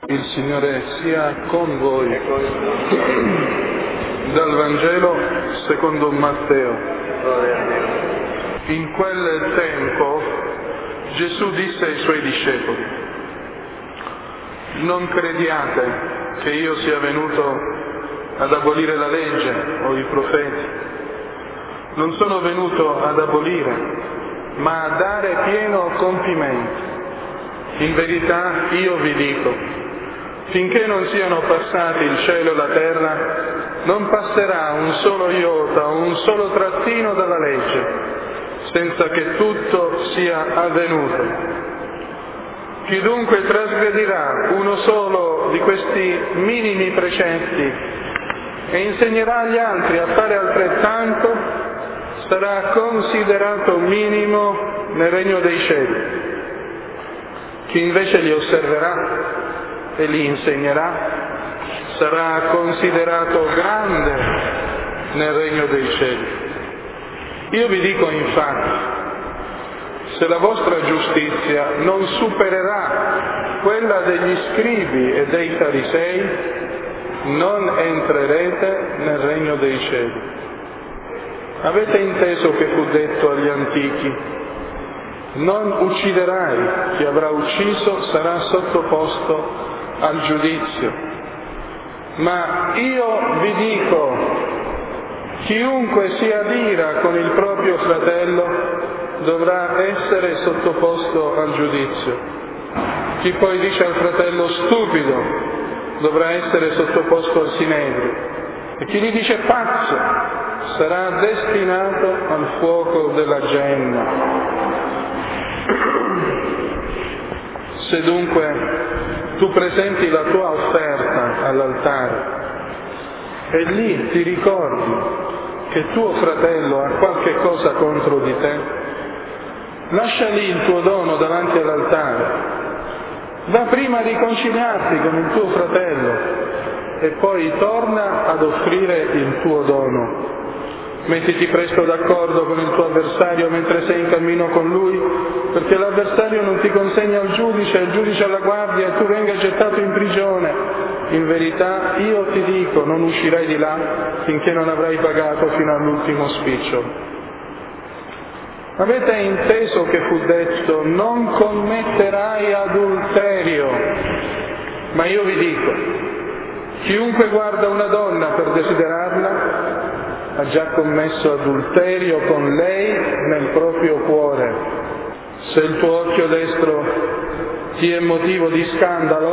Il Signore sia con voi. Dal Vangelo secondo Matteo. In quel tempo Gesù disse ai Suoi discepoli: non crediate che io sia venuto ad abolire la legge o i profeti. Non sono venuto ad abolire, ma a dare pieno compimento. In verità io vi dico, finché non siano passati il cielo e la terra, non passerà un solo iota o un solo trattino dalla legge, senza che tutto sia avvenuto. Chi dunque trasgredirà uno solo di questi minimi precetti e insegnerà agli altri a fare altrettanto, sarà considerato minimo nel regno dei cieli. Chi invece li osserverà e li insegnerà sarà considerato grande nel regno dei cieli. Io vi dico infatti, se la vostra giustizia non supererà quella degli scribi e dei farisei, non entrerete nel regno dei cieli. Avete inteso che fu detto agli antichi: non ucciderai, chi avrà ucciso sarà sottoposto al giudizio. Ma io vi dico, chiunque si adira con il proprio fratello dovrà essere sottoposto al giudizio. Chi poi dice al fratello stupido dovrà essere sottoposto al sinedrio, e chi gli dice pazzo sarà destinato al fuoco della genna. Se dunque tu presenti la tua offerta all'altare e lì ti ricordi che tuo fratello ha qualche cosa contro di te, lascia lì il tuo dono davanti all'altare, va prima a riconciliarti con il tuo fratello e poi torna ad offrire il tuo dono. Mettiti presto d'accordo con il tuo avversario mentre sei in cammino con lui, perché l'avversario non ti consegna al giudice, il giudice alla guardia e tu venga gettato in prigione. In verità io ti dico, non uscirai di là finché non avrai pagato fino all'ultimo spicciolo. Avete inteso che fu detto: non commetterai adulterio? Ma io vi dico, chiunque guarda una donna per desiderarla ha già commesso adulterio con lei nel proprio cuore. Se il tuo occhio destro ti è motivo di scandalo,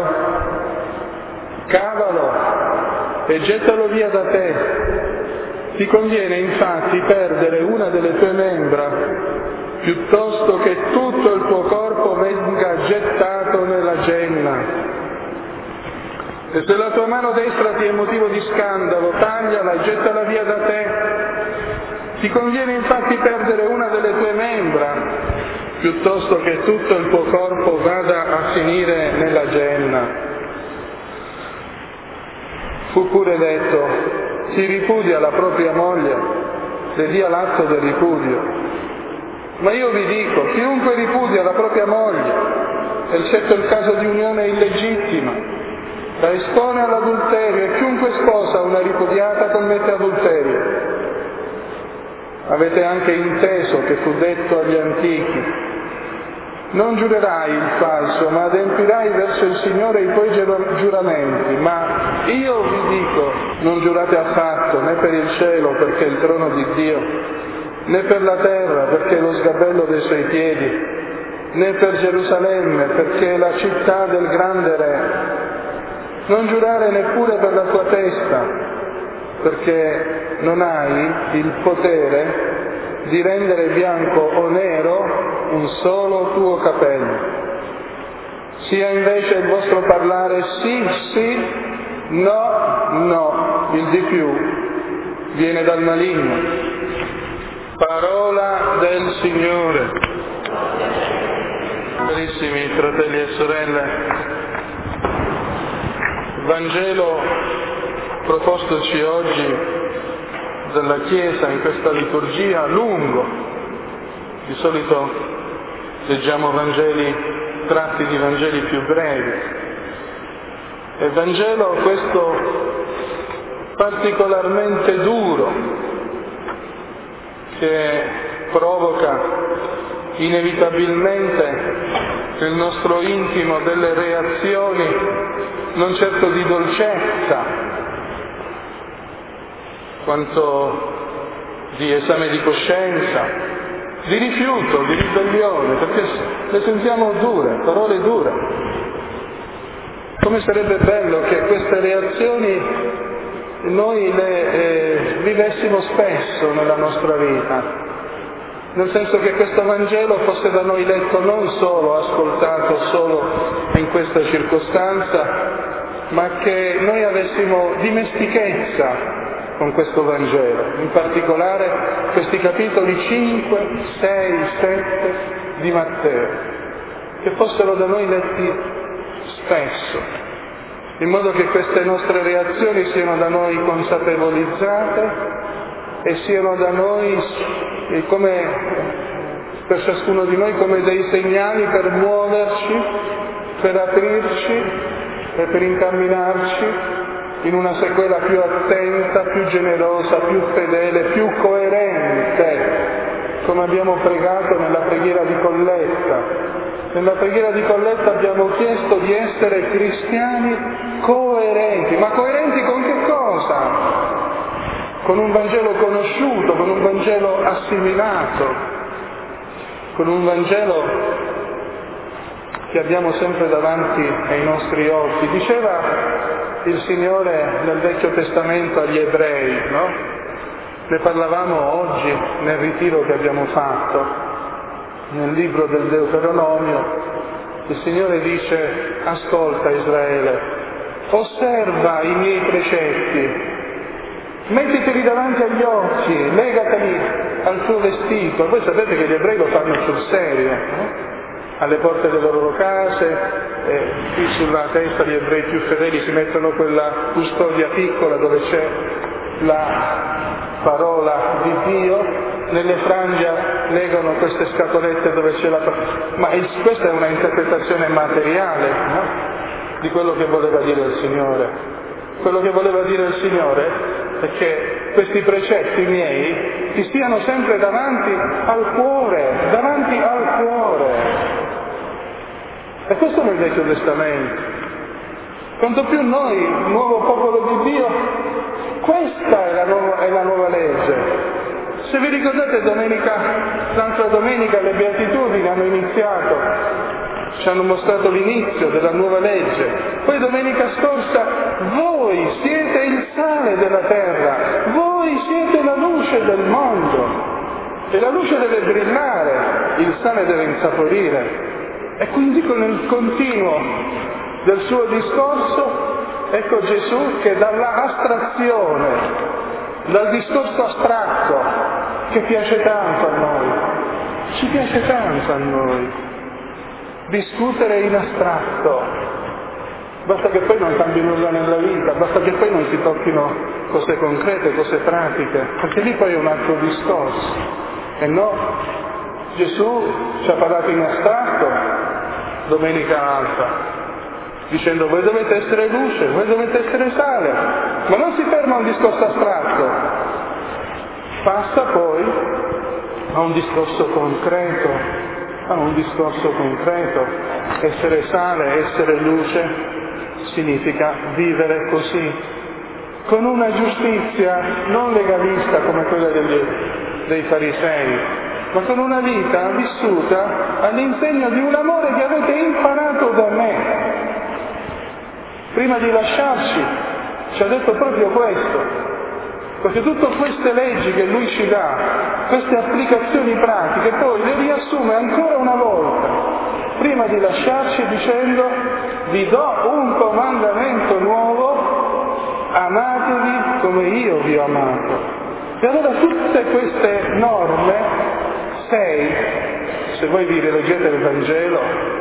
cavalo e gettalo via da te. Ti conviene infatti perdere una delle tue membra piuttosto che tutto il tuo corpo venga gettato nella genna. E se la tua mano destra ti è motivo di scandalo, tagliala e gettala via da te. Ti conviene infatti perdere una delle tue membra, piuttosto che tutto il tuo corpo vada a finire nella genna. Fu pure detto: chi ripudia la propria moglie, le dia l'atto del ripudio. Ma io vi dico, chiunque ripudia la propria moglie, eccetto il caso di unione illegittima, la espone all'adulterio, e chiunque sposa una ripudiata commette adulterio. Avete anche inteso che fu detto agli antichi: non giurerai il falso, ma adempirai verso il Signore i tuoi giuramenti. Ma io vi dico, non giurate affatto, né per il cielo, perché è il trono di Dio, né per la terra, perché è lo sgabello dei suoi piedi, né per Gerusalemme, perché è la città del grande Re. Non giurare neppure per la tua testa, perché non hai il potere di rendere bianco o nero un solo tuo capello. Sia invece il vostro parlare sì, sì, no, no, il di più viene dal maligno. Parola del Signore. Carissimi fratelli e sorelle, il Vangelo propostoci oggi dalla Chiesa in questa liturgia lungo. Di solito leggiamo tratti di Vangeli più brevi. E il Vangelo, questo particolarmente duro, che provoca inevitabilmente nel nostro intimo delle reazioni non certo di dolcezza, quanto di esame di coscienza, di rifiuto, di ribellione, perché le sentiamo dure, parole dure. Come sarebbe bello che queste reazioni noi le vivessimo spesso nella nostra vita, nel senso che questo Vangelo fosse da noi letto non solo, ascoltato solo in questa circostanza, ma che noi avessimo dimestichezza con questo Vangelo, in particolare questi capitoli 5, 6, 7 di Matteo, che fossero da noi letti spesso, in modo che queste nostre reazioni siano da noi consapevolizzate e siano da noi, come per ciascuno di noi, come dei segnali per muoverci, per aprirci e per incamminarci in una sequela più attenta, più generosa, più fedele, più coerente, come abbiamo pregato nella preghiera di Colletta. Nella preghiera di Colletta abbiamo chiesto di essere cristiani coerenti. Ma coerenti con che cosa? Con un Vangelo conosciuto, con un Vangelo assimilato, con un Vangelo che abbiamo sempre davanti ai nostri occhi. Diceva il Signore nel Vecchio Testamento agli ebrei, no? Ne parlavamo oggi nel ritiro che abbiamo fatto, nel libro del Deuteronomio. Il Signore dice: ascolta Israele, osserva i miei precetti, mettiteli davanti agli occhi, legateli al tuo vestito. Voi sapete che gli ebrei lo fanno sul serio, no? Alle porte delle loro case, qui sulla testa gli ebrei più fedeli si mettono quella custodia piccola dove c'è la parola di Dio, nelle frange legano queste scatolette dove c'è la parola. Ma questa è una interpretazione materiale, no? Di quello che voleva dire il Signore. Quello che voleva dire il Signore è che questi precetti miei ti stiano sempre davanti al cuore, davanti al cuore. E questo nel Vecchio Testamento. Quanto più noi, il nuovo popolo di Dio, questa è la nuova legge. Se vi ricordate l'altra domenica le Beatitudini hanno iniziato, ci hanno mostrato l'inizio della nuova legge. Poi domenica scorsa, voi siete il sale della terra, voi siete la luce del mondo. E la luce deve brillare, il sale deve insaporire. E quindi con il continuo del suo discorso, ecco Gesù che dalla astrazione, dal discorso astratto, che piace tanto a noi, ci piace tanto a noi, discutere in astratto, basta che poi non cambi nulla nella vita, basta che poi non si tocchino cose concrete, cose pratiche, perché lì poi è un altro discorso. E no, Gesù ci ha parlato in astratto domenica alta, dicendo voi dovete essere luce, voi dovete essere sale, ma non si ferma a un discorso astratto, passa poi a un discorso concreto, Essere sale, essere luce significa vivere così, con una giustizia non legalista come quella dei farisei, ma con una vita vissuta all'insegno di un amore che avete imparato da me. Prima di lasciarci ci ha detto proprio questo, perché tutte queste leggi che lui ci dà, queste applicazioni pratiche, poi le riassume ancora una volta, prima di lasciarci dicendo: vi do un comandamento nuovo, amatevi come io vi ho amato. E allora tutte queste norme, 6, se voi vi rileggete il Vangelo,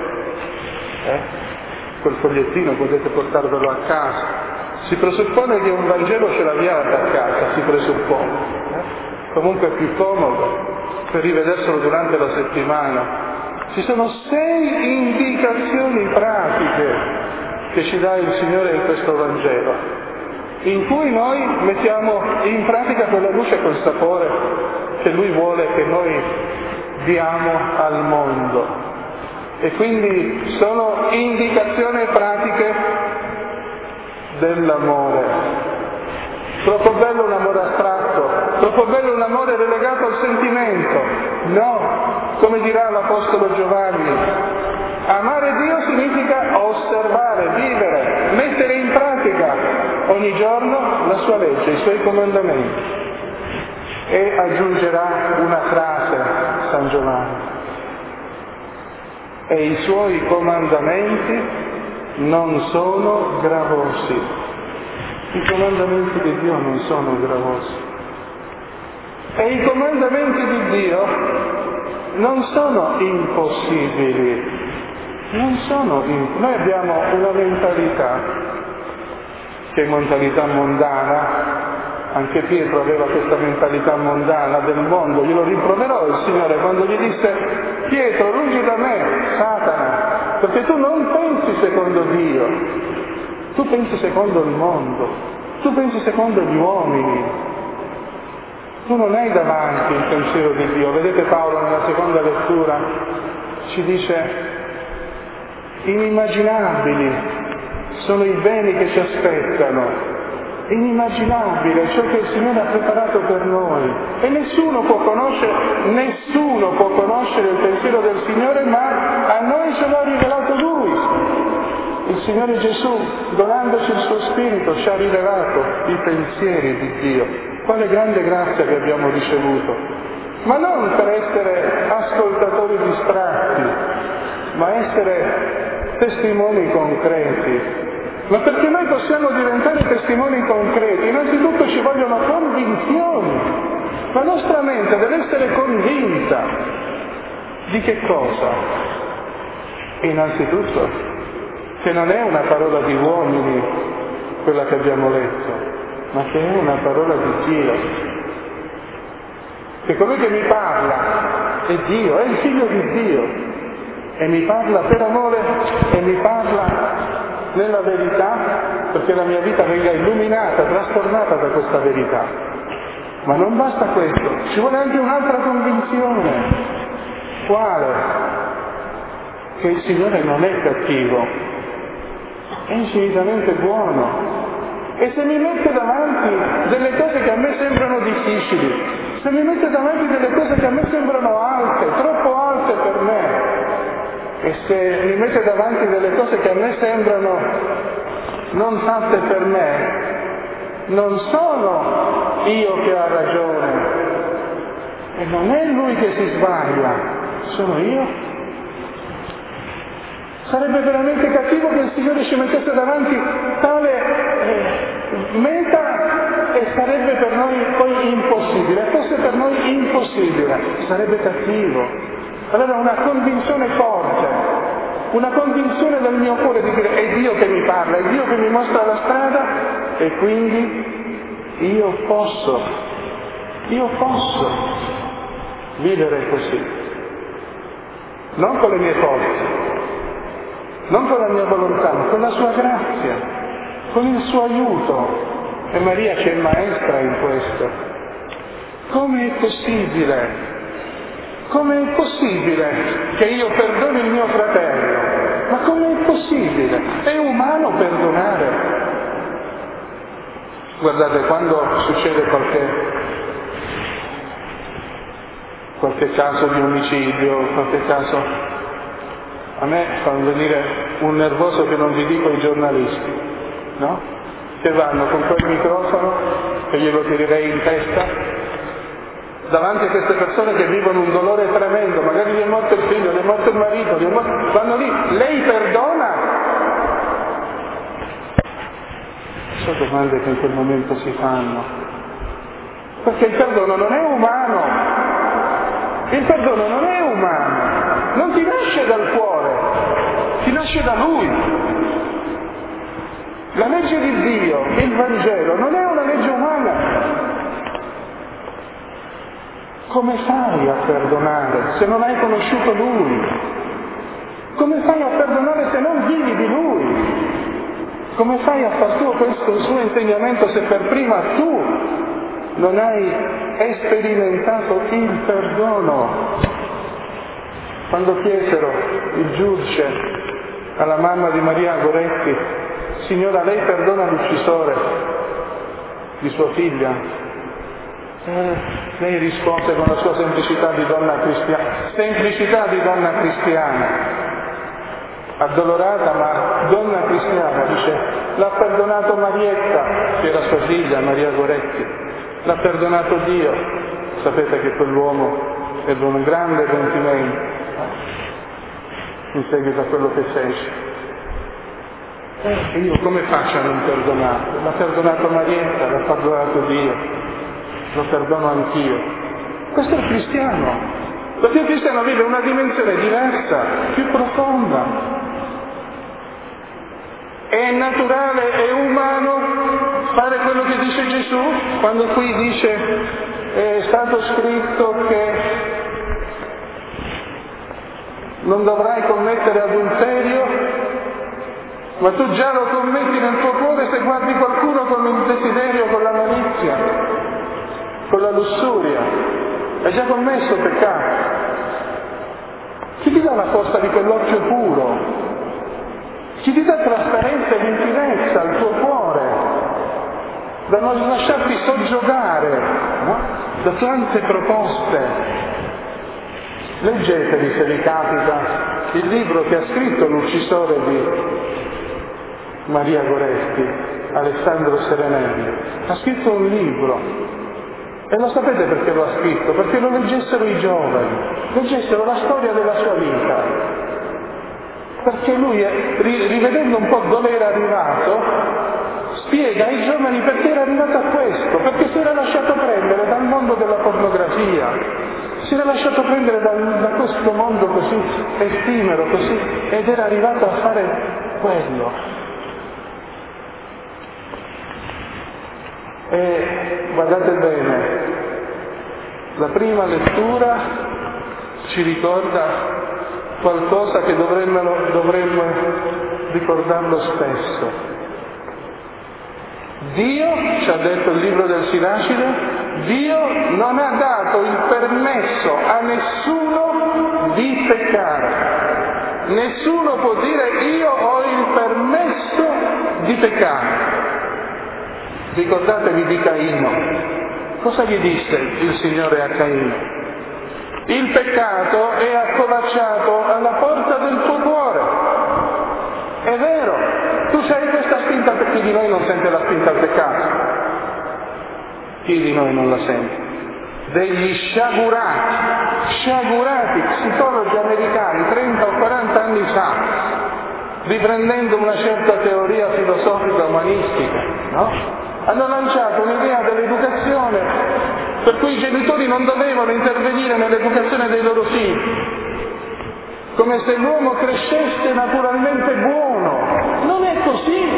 quel fogliettino potete portarvelo a casa, si presuppone che un Vangelo ce l'abbiate a casa, si presuppone, comunque è più comodo per rivederselo durante la settimana. Ci sono 6 indicazioni pratiche che ci dà il Signore in questo Vangelo, in cui noi mettiamo in pratica quella luce col sapore che Lui vuole che noi diamo al mondo. E quindi sono indicazioni pratiche dell'amore. Troppo bello un amore astratto, troppo bello un amore relegato al sentimento. No, come dirà l'Apostolo Giovanni, amare Dio significa osservare, vivere, mettere in pratica ogni giorno la sua legge, i suoi comandamenti. E aggiungerà una frase, San Giovanni, e i suoi comandamenti non sono gravosi. I comandamenti di Dio non sono gravosi. E i comandamenti di Dio non sono impossibili. Noi abbiamo una mentalità che è mentalità mondana, anche Pietro aveva questa mentalità mondana del mondo, glielo rimproverò il Signore quando gli disse: Pietro, lungi da me, Satana, perché tu non pensi secondo Dio, tu pensi secondo il mondo, tu pensi secondo gli uomini, tu non hai davanti il pensiero di Dio. Vedete, Paolo nella seconda lettura ci dice: inimmaginabili sono i beni che ci aspettano, inimmaginabile ciò che il Signore ha preparato per noi, e nessuno può conoscere il pensiero del Signore, ma a noi ce l'ha rivelato Lui. Il Signore Gesù, donandoci il suo Spirito, ci ha rivelato i pensieri di Dio. Quale grande grazia che abbiamo ricevuto, ma non per essere ascoltatori distratti, ma essere testimoni concreti. Ma perché noi possiamo diventare testimoni concreti, innanzitutto ci vogliono convinzioni. La nostra mente deve essere convinta. Di che cosa? Innanzitutto che non è una parola di uomini quella che abbiamo letto, ma che è una parola di Dio. Che colui che mi parla è Dio, è il Figlio di Dio, e mi parla per amore e mi parla nella verità, perché la mia vita venga illuminata, trasformata da questa verità. Ma non basta questo, ci vuole anche un'altra convinzione. Quale? Che il Signore non è cattivo, è infinitamente buono. E se mi mette davanti delle cose che a me sembrano difficili, se mi mette davanti delle cose che a me sembrano alte, troppo alte per me, e se mi mette davanti delle cose che a me sembrano non fatte per me, non sono io che ho ragione, e non è Lui che si sbaglia, sono io. Sarebbe veramente cattivo che il Signore ci mettesse davanti tale meta e sarebbe per noi poi impossibile. Fosse per noi impossibile, sarebbe cattivo. Allora una convinzione forte, una convinzione del mio cuore di dire: è Dio che mi parla, è Dio che mi mostra la strada, e quindi io posso vivere così. Non con le mie forze, non con la mia volontà, ma con la sua grazia, con il suo aiuto. E Maria ci è maestra in questo. Come è possibile? Come è possibile che io perdoni il mio fratello? Ma come è possibile? È umano perdonare. Guardate, quando succede qualche caso di omicidio, qualche caso, a me fanno venire un nervoso che non vi dico i giornalisti, no? Che vanno con quel microfono, che glielo tirerei in testa, davanti a queste persone che vivono un dolore tremendo, magari gli è morto il figlio, gli è morto il marito, vanno lì: lei perdona? Sono domande che in quel momento si fanno, perché il perdono non è umano, il perdono non è umano, non ti nasce dal cuore, ti nasce da Lui. La legge di Dio, il Vangelo, non è una legge umana. Come fai a perdonare se non hai conosciuto Lui? Come fai a perdonare se non vivi di Lui? Come fai a far tuo questo suo insegnamento se per prima tu non hai sperimentato il perdono? Quando chiesero il giudice alla mamma di Maria Goretti: signora, lei perdona l'uccisore di sua figlia? Lei rispose con la sua semplicità di donna cristiana, addolorata ma donna cristiana, dice: l'ha perdonato Marietta, che era sua figlia, Maria Goretti, l'ha perdonato Dio. Sapete che quell'uomo ebbe un grande pentimento in seguito a quello che fece. E io come faccio a non perdonarlo? L'ha perdonato Marietta, l'ha perdonato Dio, lo perdono anch'io. Questo è il cristiano, perché il cristiano vive una dimensione diversa, più profonda. È naturale, è umano fare quello che dice Gesù, quando qui dice: è stato scritto che non dovrai commettere adulterio, ma tu già lo commetti nel tuo cuore se guardi qualcuno con il desiderio, con la malizia, con la lussuria. Hai già commesso peccato. Chi ti dà la forza di quell'occhio puro? Chi ti dà trasparenza e limpidezza al tuo cuore, da non lasciarti soggiogare, no? Da tante proposte? Leggetevi, se vi capita, il libro che ha scritto l'uccisore di Maria Goretti, Alessandro Serenelli. Ha scritto un libro, e lo sapete perché lo ha scritto? Perché lo leggessero i giovani, leggessero la storia della sua vita. Perché lui, rivedendo un po' dove era arrivato, spiega ai giovani perché era arrivato a questo, perché si era lasciato prendere dal mondo della pornografia, si era lasciato prendere da questo mondo così effimero, così, ed era arrivato a fare quello. E guardate bene, la prima lettura ci ricorda qualcosa che dovremmo ricordarlo spesso. Dio, ci ha detto il libro del Siracide, Dio non ha dato il permesso a nessuno di peccare. Nessuno può dire: io ho il permesso di peccare. Ricordatevi di Caino. Cosa gli disse il Signore a Caino? Il peccato è accovacciato alla porta del tuo cuore. È vero, tu sai questa spinta, per chi di noi non sente la spinta al peccato? Chi di noi non la sente? Degli sciagurati psicologi americani 30 o 40 anni fa, riprendendo una certa teoria filosofica umanistica, no? Hanno lanciato un'idea dell'educazione per cui i genitori non dovevano intervenire nell'educazione dei loro figli, come se l'uomo crescesse naturalmente buono. Non è così.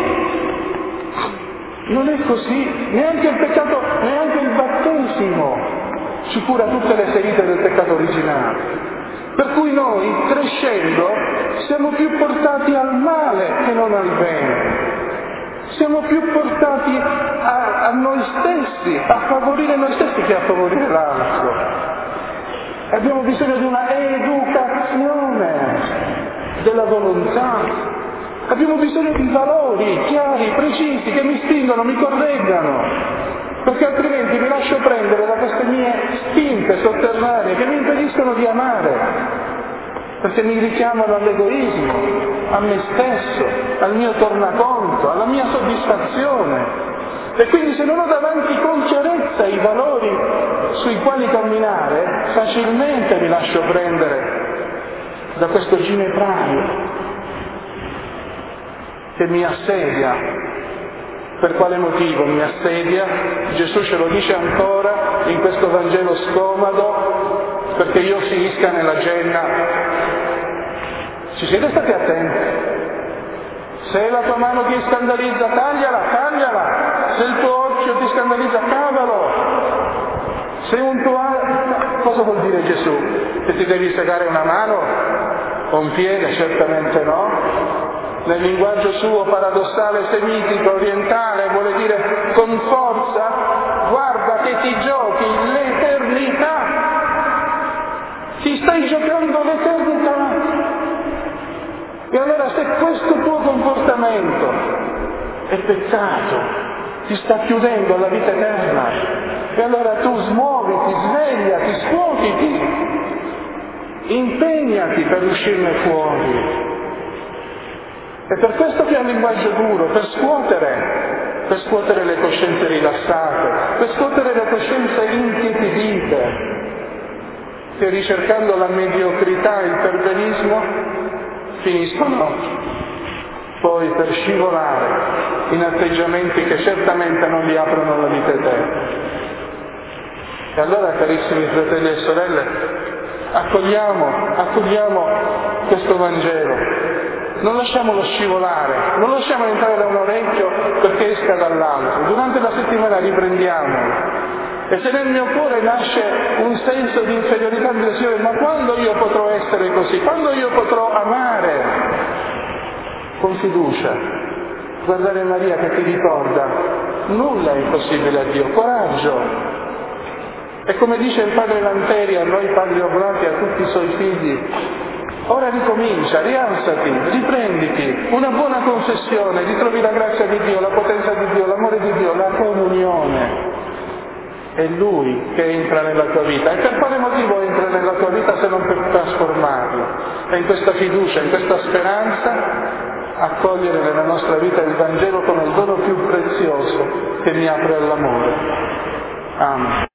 Non è così. Neanche il peccato, neanche il battesimo ci cura tutte le ferite del peccato originale. Per cui noi, crescendo, siamo più portati al male che non al bene. Siamo più portati a noi stessi, a favorire noi stessi che a favorire l'altro. Abbiamo bisogno di una educazione della volontà. Abbiamo bisogno di valori chiari, precisi, che mi spingono, mi correggano, perché altrimenti mi lascio prendere da queste mie spinte sotterranee che mi impediscono di amare, perché mi richiamano all'egoismo, a me stesso, al mio tornaconto, alla mia soddisfazione. E quindi se non ho davanti con chiarezza i valori sui quali camminare, facilmente mi lascio prendere da questo ginepraio che mi assedia. Per quale motivo mi assedia? Gesù ce lo dice ancora in questo Vangelo scomodo, perché io finisca nella genna. Ci siete stati attenti? Se la tua mano ti scandalizza, tagliala. Se il tuo occhio ti scandalizza, cavalo. Se un tuo... Cosa vuol dire Gesù? Che ti devi segare una mano o un piede? Certamente no. nel linguaggio suo paradossale, semitico, orientale, vuole dire con forza: guarda che ti giochi l'eternità, ti stai giocando l'eternità. E allora se questo tuo comportamento è peccato, ti sta chiudendo alla vita eterna, e allora tu smuoviti, svegliati, scuotiti, impegnati per uscirne fuori. È per questo che ha un linguaggio duro, per scuotere le coscienze rilassate, per scuotere le coscienze intiepidite, che ricercando la mediocrità e il perbenismo finiscono poi per scivolare in atteggiamenti che certamente non li aprono alla vita eterna. E allora, carissimi fratelli e sorelle, accogliamo questo Vangelo, non lasciamolo scivolare, non lasciamolo entrare da un orecchio perché esca dall'altro. Durante la settimana riprendiamolo. E se nel mio cuore nasce un senso di inferiorità, di Signore, ma quando io potrò essere così? Quando io potrò amare con fiducia? Guardare Maria che ti ricorda: nulla è impossibile a Dio, coraggio. E come dice il padre Lanteri a noi padri oblati, a tutti i suoi figli: ora ricomincia, rialzati, riprenditi, una buona confessione, ritrovi la grazia di Dio, la potenza di Dio, l'amore di Dio, la comunione. È Lui che entra nella tua vita. E per quale motivo entra nella tua vita se non per trasformarla? E in questa fiducia, in questa speranza, accogliere nella nostra vita il Vangelo come il dono più prezioso che mi apre all'amore. Amen.